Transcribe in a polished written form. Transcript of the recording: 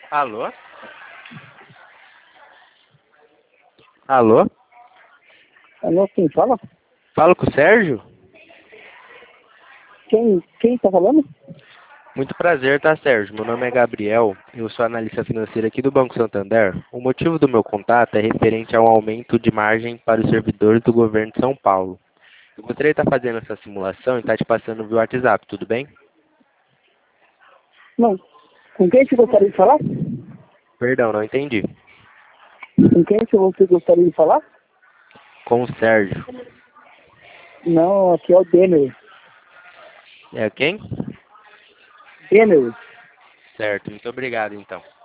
Alô? Alô? Alô, quem fala? Falo com o Sérgio? Quem tá falando? Muito prazer, tá, Sérgio? Meu nome é Gabriel, eu sou analista financeiro aqui do Banco Santander. O motivo do meu contato é referente ao aumento de margem para os servidores do governo de São Paulo. Eu gostaria de estar fazendo essa simulação e estar te passando via WhatsApp, tudo bem? Não. Com quem você gostaria de falar? Perdão, não entendi. Com quem você gostaria de falar? Com o Sérgio. Não, aqui é o Denner. É quem? Denner. Certo, muito obrigado então.